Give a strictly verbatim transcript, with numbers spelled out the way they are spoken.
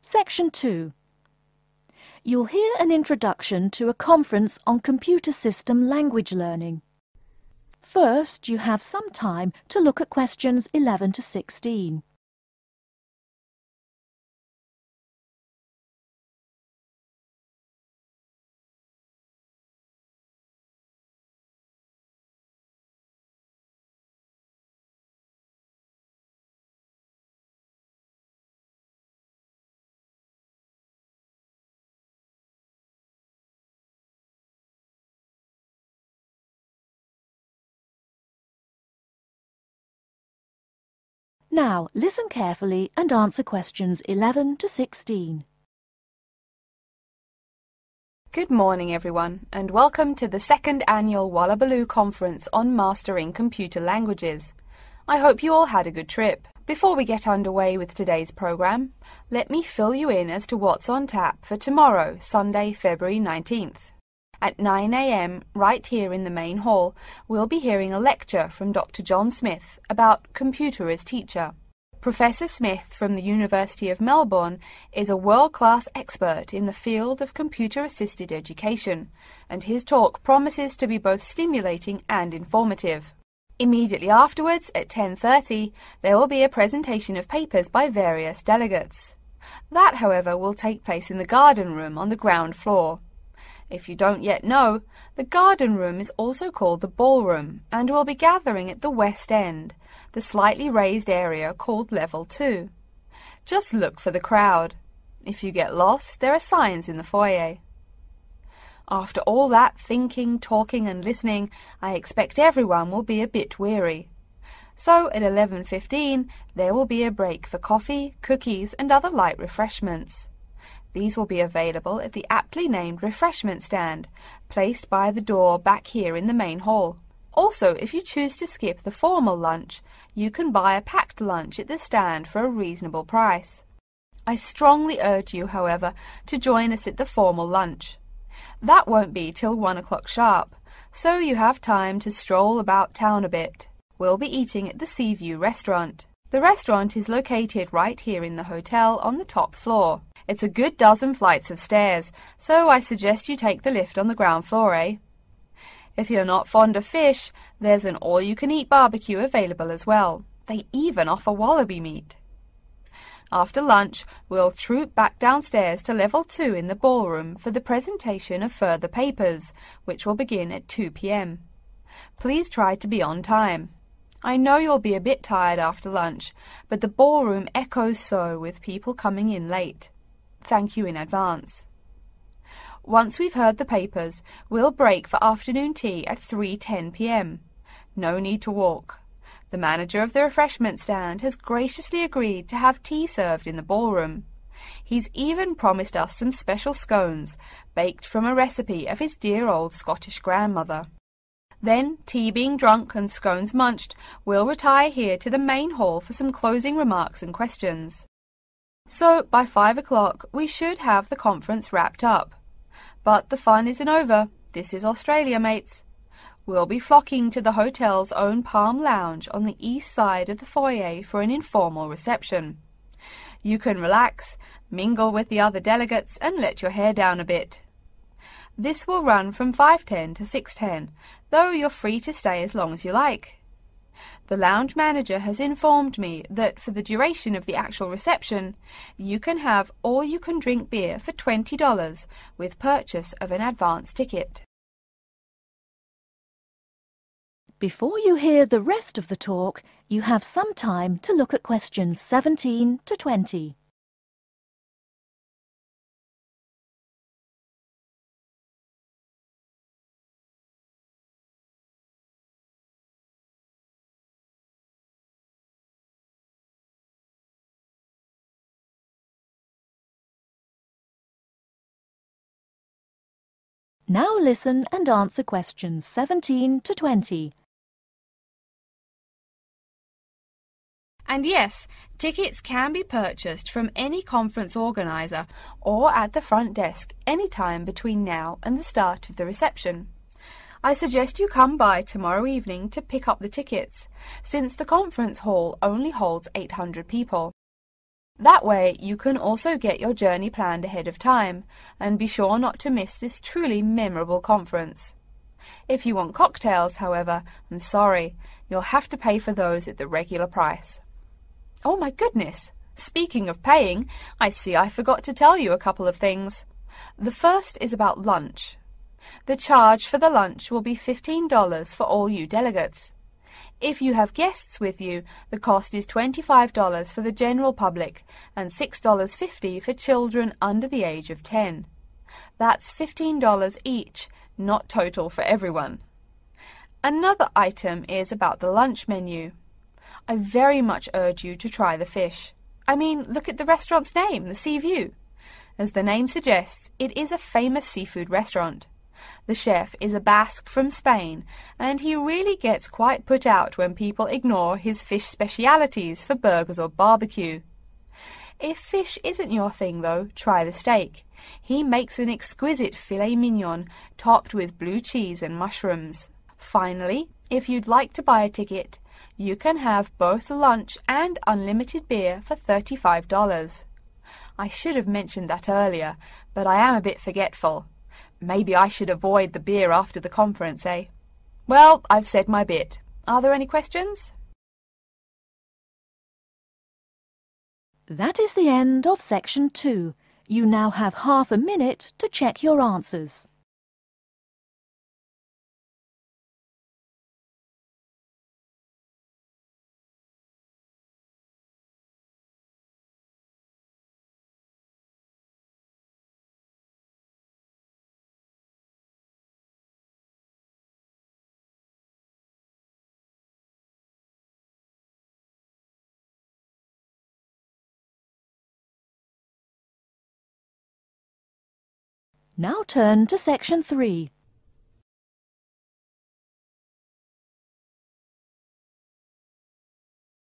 Section two. You'll hear an introduction to a conference on computer system language learning. First, you have some time to look at questions eleven to sixteen. Now, listen carefully and answer questions eleven to sixteen. Good morning everyone, and welcome to the second annual Wallabaloo Conference on Mastering Computer Languages. I hope you all had a good trip. Before we get underway with today's program, let me fill you in as to what's on tap for tomorrow, Sunday, February nineteenth. At nine A M, right here in the main hall, we'll be hearing a lecture from Doctor John Smith about computer as teacher. Professor Smith from the University of Melbourne is a world-class expert in the field of computer-assisted education, and his talk promises to be both stimulating and informative. Immediately afterwards, at ten thirty, there will be a presentation of papers by various delegates. That, however, will take place in the garden room on the ground floor. If you don't yet know, the garden room is also called the ballroom, and will be gathering at the west end, the slightly raised area called level two. Just look for the crowd. If you get lost, there are signs in the foyer. After all that thinking, talking and listening, I expect everyone will be a bit weary. So at eleven fifteen, there will be a break for coffee, cookies and other light refreshments. These will be available at the aptly named refreshment stand, placed by the door back here in the main hall. Also, if you choose to skip the formal lunch, you can buy a packed lunch at the stand for a reasonable price. I strongly urge you, however, to join us at the formal lunch. That won't be till one o'clock sharp, so you have time to stroll about town a bit. We'll be eating at the Seaview restaurant. The restaurant is located right here in the hotel on the top floor. It's a good dozen flights of stairs, so I suggest you take the lift on the ground floor, eh? If you're not fond of fish, there's an all-you-can-eat barbecue available as well. They even offer wallaby meat. After lunch, we'll troop back downstairs to level two in the ballroom for the presentation of further papers, which will begin at two P M Please try to be on time. I know you'll be a bit tired after lunch, but the ballroom echoes so with people coming in late. Thank you in advance. Once we've heard the papers, we'll break for afternoon tea at three ten P M No need to walk. The manager of the refreshment stand has graciously agreed to have tea served in the ballroom. He's even promised us some special scones, baked from a recipe of his dear old Scottish grandmother. Then, tea being drunk and scones munched, we'll retire here to the main hall for some closing remarks and questions. So, by five o'clock, we should have the conference wrapped up. But the fun isn't over. This is Australia, mates. We'll be flocking to the hotel's own Palm Lounge on the east side of the foyer for an informal reception. You can relax, mingle with the other delegates, and let your hair down a bit. This will run from five ten to six ten, though you're free to stay as long as you like. The lounge manager has informed me that for the duration of the actual reception, you can have all-you-can-drink beer for twenty dollars with purchase of an advance ticket. Before you hear the rest of the talk, you have some time to look at questions seventeen to twenty. Now listen and answer questions seventeen to twenty. And yes, tickets can be purchased from any conference organizer or at the front desk any time between now and the start of the reception. I suggest you come by tomorrow evening to pick up the tickets, since the conference hall only holds eight hundred people. That way you can also get your journey planned ahead of time and be sure not to miss this truly memorable conference. If you want cocktails, however, I'm sorry, you'll have to pay for those at the regular price. Oh my goodness! Speaking of paying, I see I forgot to tell you a couple of things. The first is about lunch. The charge for the lunch will be fifteen dollars for all you delegates. If you have guests with you, the cost is twenty-five dollars for the general public and six dollars and fifty cents for children under the age of ten. That's fifteen dollars each, not total for everyone. Another item is about the lunch menu. I very much urge you to try the fish. I mean, look at the restaurant's name, the Sea View. As the name suggests, it is a famous seafood restaurant. The chef is a Basque from Spain, and he really gets quite put out when people ignore his fish specialities for burgers or barbecue. If fish isn't your thing, though, try the steak. He makes an exquisite filet mignon topped with blue cheese and mushrooms. Finally, if you'd like to buy a ticket, you can have both lunch and unlimited beer for thirty-five dollars. I should have mentioned that earlier, but I am a bit forgetful. Maybe I should avoid the beer after the conference, eh? Well, I've said my bit. Are there any questions? That is the end of section two. You now have half a minute to check your answers. Now turn to section three.